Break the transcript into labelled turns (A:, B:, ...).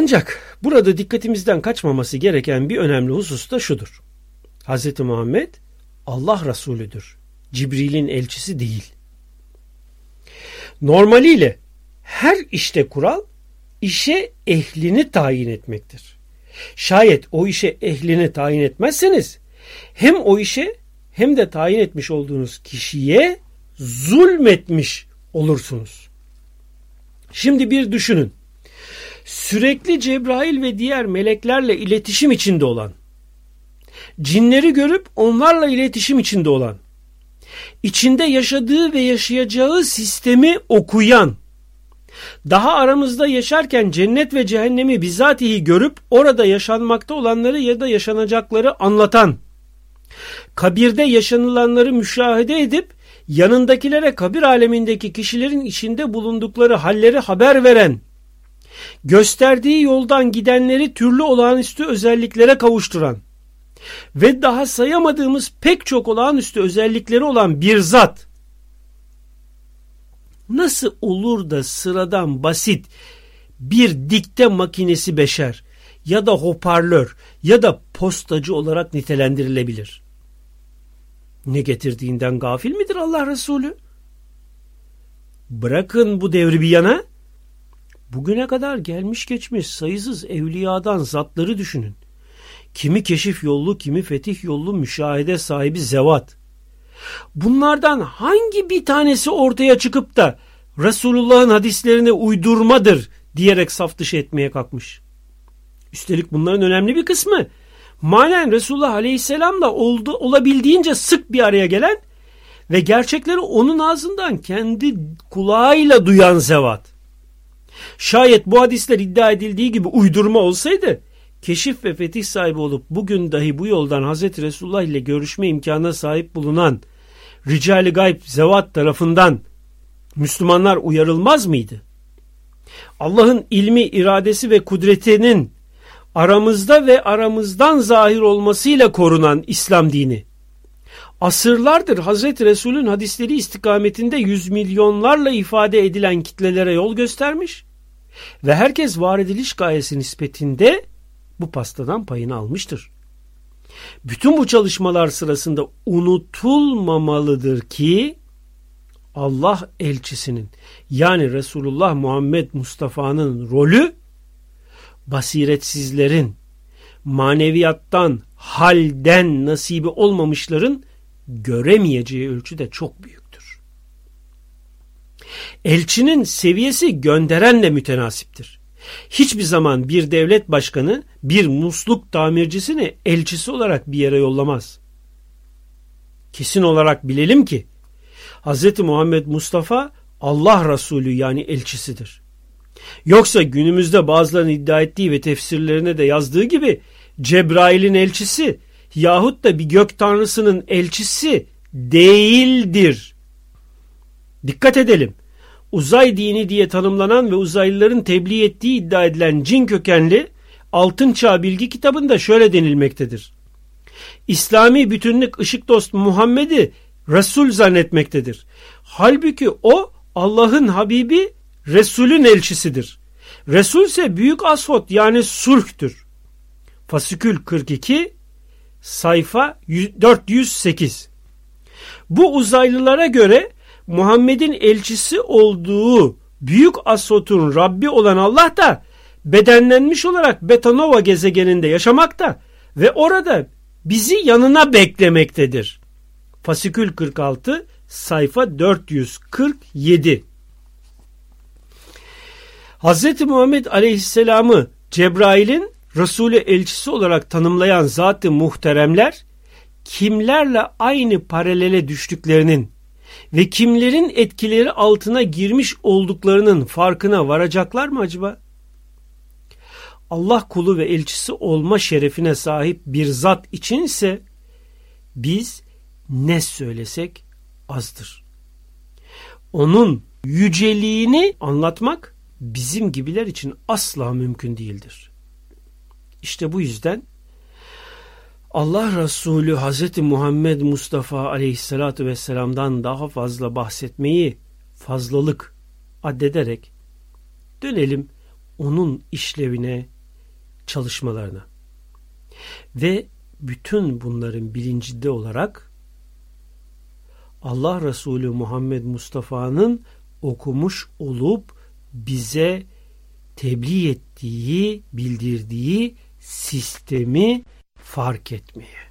A: Ancak burada dikkatimizden kaçmaması gereken bir önemli husus da şudur. Hz. Muhammed Allah Resulüdür. Cibril'in elçisi değil. Normaliyle her işte kural işe ehlini tayin etmektir. Şayet o işe ehlini tayin etmezseniz hem o işe hem de tayin etmiş olduğunuz kişiye zulmetmiş olursunuz. Şimdi bir düşünün. Sürekli Cebrail ve diğer meleklerle iletişim içinde olan, cinleri görüp onlarla iletişim içinde olan, içinde yaşadığı ve yaşayacağı sistemi okuyan, daha aramızda yaşarken cennet ve cehennemi bizatihi görüp orada yaşanmakta olanları ya da yaşanacakları anlatan, kabirde yaşanılanları müşahede edip yanındakilere kabir alemindeki kişilerin içinde bulundukları halleri haber veren, gösterdiği yoldan gidenleri türlü olağanüstü özelliklere kavuşturan ve daha sayamadığımız pek çok olağanüstü özellikleri olan bir zat nasıl olur da sıradan basit bir dikte makinesi beşer ya da hoparlör ya da postacı olarak nitelendirilebilir? Ne getirdiğinden gafil midir Allah Resulü? Bırakın bu devri bir yana, bugüne kadar gelmiş geçmiş sayısız evliyadan zatları düşünün. Kimi keşif yollu, kimi fetih yollu müşahede sahibi zevat. Bunlardan hangi bir tanesi ortaya çıkıp da Resulullah'ın hadislerine uydurmadır diyerek saf dışı etmeye kalkmış? Üstelik bunların önemli bir kısmı manen Resulullah Aleyhisselam'la olabildiğince sık bir araya gelen ve gerçekleri onun ağzından kendi kulağıyla duyan zevat. Şayet bu hadisler iddia edildiği gibi uydurma olsaydı, keşif ve fetih sahibi olup bugün dahi bu yoldan Hazreti Resulullah ile görüşme imkanına sahip bulunan Rical-i Gayb zevat tarafından Müslümanlar uyarılmaz mıydı? Allah'ın ilmi, iradesi ve kudretinin aramızda ve aramızdan zahir olmasıyla korunan İslam dini, asırlardır Hazreti Resul'ün hadisleri istikametinde yüz milyonlarla ifade edilen kitlelere yol göstermiş ve herkes var ediliş gayesi nispetinde bu pastadan payını almıştır. Bütün bu çalışmalar sırasında unutulmamalıdır ki Allah elçisinin yani Resulullah Muhammed Mustafa'nın rolü basiretsizlerin, maneviyattan, halden nasibi olmamışların göremeyeceği ölçüde çok büyüktür. Elçinin seviyesi gönderenle mütenasiptir. Hiçbir zaman bir devlet başkanı bir musluk tamircisini elçisi olarak bir yere yollamaz. Kesin olarak bilelim ki Hz. Muhammed Mustafa Allah Resulü yani elçisidir. Yoksa günümüzde bazılarının iddia ettiği ve tefsirlerine de yazdığı gibi Cebrail'in elçisi yahut da bir gök tanrısının elçisi değildir. Dikkat edelim. Uzay dini diye tanımlanan ve uzaylıların tebliğ ettiği iddia edilen cin kökenli Altın Çağ Bilgi kitabında şöyle denilmektedir. İslami bütünlük ışık dost Muhammed'i Resul zannetmektedir. Halbuki o Allah'ın Habibi Resul'ün elçisidir. Resul ise büyük asfot yani sulhtür. Fasikül 42 sayfa 408. Bu uzaylılara göre Muhammed'in elçisi olduğu büyük asfotun Rabbi olan Allah da bedenlenmiş olarak Betanova gezegeninde yaşamakta ve orada bizi yanına beklemektedir. Fasikül 46 sayfa 447. Hz. Muhammed Aleyhisselam'ı Cebrail'in Resulü elçisi olarak tanımlayan zat-ı muhteremler kimlerle aynı paralele düştüklerinin ve kimlerin etkileri altına girmiş olduklarının farkına varacaklar mı acaba? Allah kulu ve elçisi olma şerefine sahip bir zat içinse biz ne söylesek azdır. Onun yüceliğini anlatmak bizim gibiler için asla mümkün değildir. İşte bu yüzden Allah Resulü Hz. Muhammed Mustafa Aleyhisselatü Vesselam'dan daha fazla bahsetmeyi fazlalık addederek dönelim onun işlevine, çalışmalarına. Ve bütün bunların bilincinde olarak Allah Resulü Muhammed Mustafa'nın okumuş olup bize tebliğ ettiği, bildirdiği sistemi fark etmeye.